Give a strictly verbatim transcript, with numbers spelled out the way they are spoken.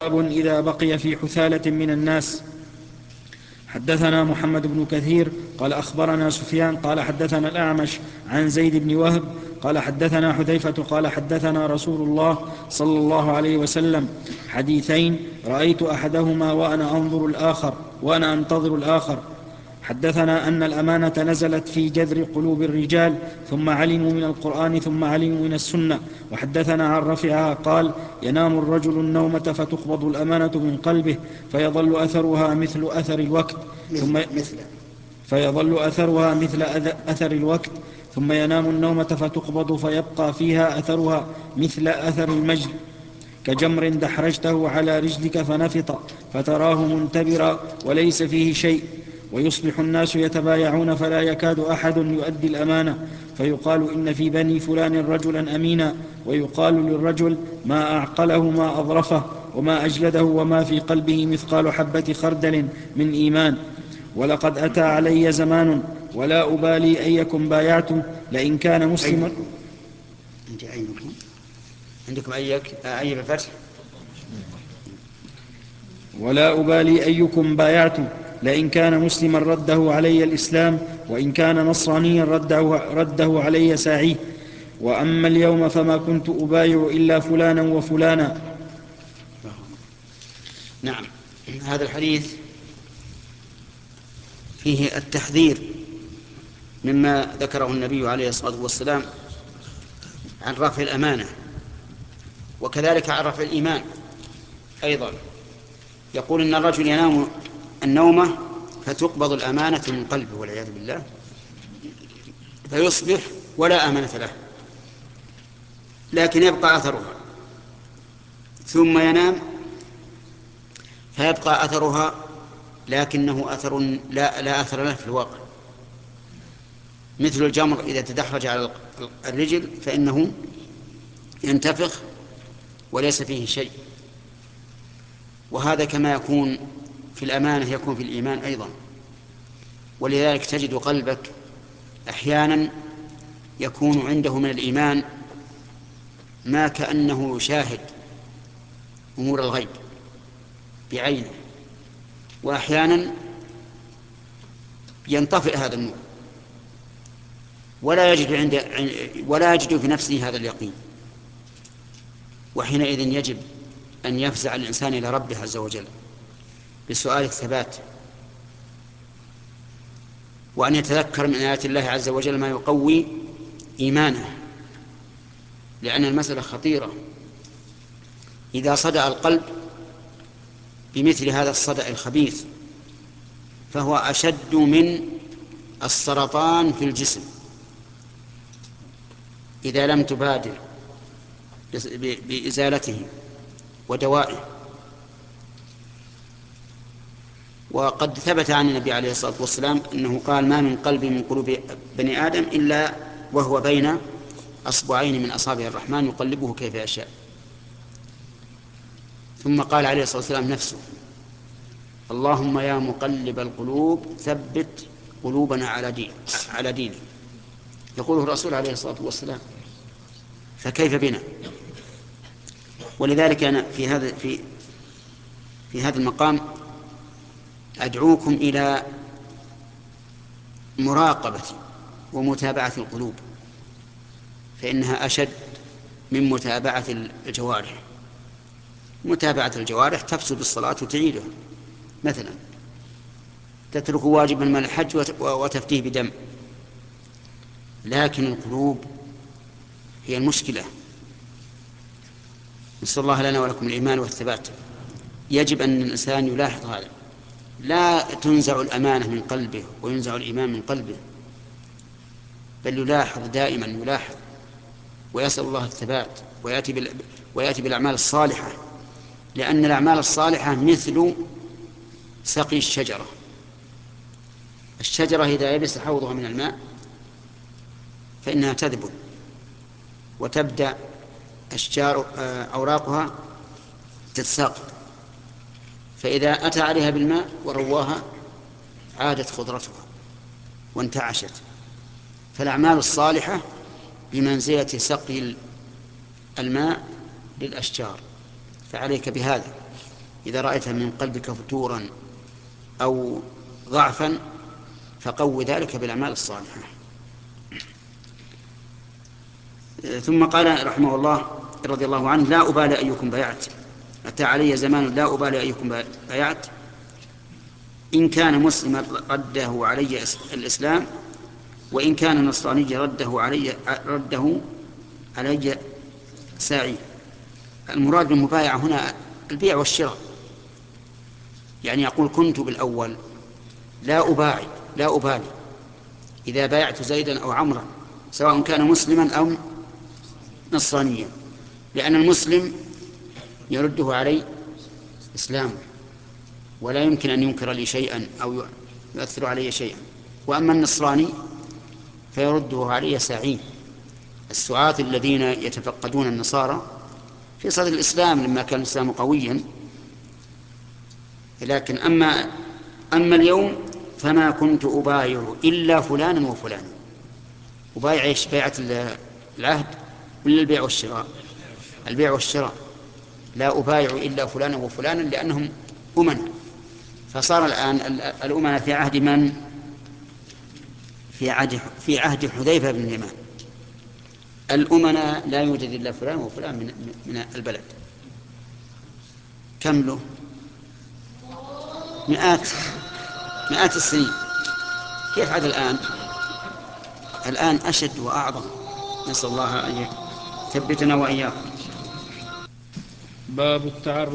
باب إذا بقي في حثالة من الناس. حدثنا محمد بن كثير قال أخبرنا سفيان قال حدثنا الأعمش عن زيد بن وهب قال حدثنا حذيفة قال حدثنا رسول الله صلى الله عليه وسلم حديثين رأيت أحدهما وأنا أنظر الآخر وأنا أنتظر الآخر. حدثنا أن الأمانة نزلت في جذر قلوب الرجال ثم علموا من القرآن ثم علموا من السنة. وحدثنا عن رفعها قال ينام الرجل النومة فتقبض الأمانة من قلبه فيظل أثرها مثل أثر الوقت ثم مثل فيظل أثرها مثل أثر الوقت ثم ينام النومة فتقبض فيبقى فيها أثرها مثل أثر المجد كجمر دحرجته على رجلك فنفط فتراه منتبرا وليس فيه شيء. ويصبح الناس يتبايعون فلا يكاد أحد يؤدي الأمانة فيقال إن في بني فلان رجلا أمينا ويقال للرجل ما أعقله ما أظرفه وما أجلده وما في قلبه مثقال حبة خردل من إيمان. ولقد أتى علي زمان ولا أبالي أيكم بايعت لئن كان مسلما. أنت أيكم عندكم أيك أي بفتح ولا أبالي أيكم بايعت لئن كان مسلما رده علي الإسلام وإن كان نصرانيا رده, رده علي ساعيه. وأما اليوم فما كنت أبايع إلا فلانا وفلانا. نعم. هذا الحديث فيه التحذير مما ذكره النبي عليه الصلاة والسلام عن رفع الأمانة وكذلك عن رفع الإيمان أيضا. يقول إن الرجل ينام النومة فتقبض الأمانة من قلبه والعياذ بالله فيصبح ولا أمانة له لكن يبقى أثرها ثم ينام فيبقى أثرها لكنه أثر لا, لا أثر له في الواقع مثل الجمر إذا تدحرج على الرجل فإنه ينتفخ وليس فيه شيء. وهذا كما يكون في الأمانة يكون في الإيمان أيضا. ولذلك تجد قلبك أحيانا يكون عنده من الإيمان ما كأنه يشاهد أمور الغيب بعينه وأحيانا ينطفئ هذا النور ولا يجد عند ولا يجد في نفسه هذا اليقين. وحينئذ يجب أن يفزع الإنسان إلى ربه عز وجل بسؤال الثبات وأن يتذكر من آيات الله عز وجل ما يقوي إيمانه لأن المسألة خطيرة. إذا صدأ القلب بمثل هذا الصدأ الخبيث فهو أشد من السرطان في الجسم إذا لم تبادر بإزالته ودوائه. وقد ثبت عن النبي عليه الصلاة والسلام أنه قال ما من قلب من قلوب بني آدم إلا وهو بين أصبعين من أصابع الرحمن يقلبه كيف يشاء. ثم قال عليه الصلاة والسلام نفسه اللهم يا مقلب القلوب ثبت قلوبنا على دين على دينك يقوله الرسول عليه الصلاة والسلام فكيف بنا. ولذلك أنا في هذا في في هذا المقام أدعوكم إلى مراقبة ومتابعة القلوب فإنها أشد من متابعة الجوارح. متابعة الجوارح تفسد الصلاة وتعيدها مثلا تترك واجبا من الحج وتفتيه بدم لكن القلوب هي المشكلة. نسأل الله لنا ولكم الإيمان والثبات. يجب أن الإنسان يلاحظ هذا لا تنزع الأمانة من قلبه وينزع الإيمان من قلبه بل يلاحظ دائما يلاحظ ويسأل الله الثبات ويأتي, بال... ويأتي بالأعمال الصالحة لأن الأعمال الصالحة مثل سقي الشجرة. الشجرة إذا يبس حوضها من الماء فإنها تذبل وتبدأ أشجار أوراقها تتساقط فإذا أتى عليها بالماء ورواها عادت خضرتها وانتعشت. فالأعمال الصالحة بمنزلة سقي الماء للأشجار فعليك بهذا إذا رأيت من قلبك فتورا أو ضعفا فقو ذلك بالأعمال الصالحة. ثم قال رحمه الله رضي الله عنه: لا أبالي أيكم بايعت، أتى علي زمان لا أبالي أيكم بايعت، إن كان مسلما رده علي الإسلام، وإن كان نصراني رده علي رده علي ساعي. المراد بالمبايعة هنا البيع والشراء، يعني يقول كنت بالأول لا أباعد لا أبالي إذا بايعت زيدا أو عمرا سواء كان مسلما أو نصرانيا، لأن المسلم يرده علي إسلامه ولا يمكن أن ينكر لي شيئا أو يؤثر علي شيئا، وأما النصراني فيرده علي ساعين. السعاة الذين يتفقدون النصارى في صدر الإسلام لما كان الإسلام قويا، لكن أما أما اليوم فما كنت أبايع إلا فلانا وفلانا. أبايع إيش؟ بيعة العهد ولا البيع والشراء؟ البيع والشراء. لا أبايع إلا فلانا وفلانا لأنهم أمنا. فصار الآن الأمنا في عهد من؟ في عهد في عهد حذيفة بن اليمان. الأمنا لا يوجد إلا فلان وفلان من من البلد. كم له؟ مئات مئات السنين. كيف عاد الآن؟ الآن أشد وأعظم. نسأل الله أن يثبتنا وإياكم. باب التعرف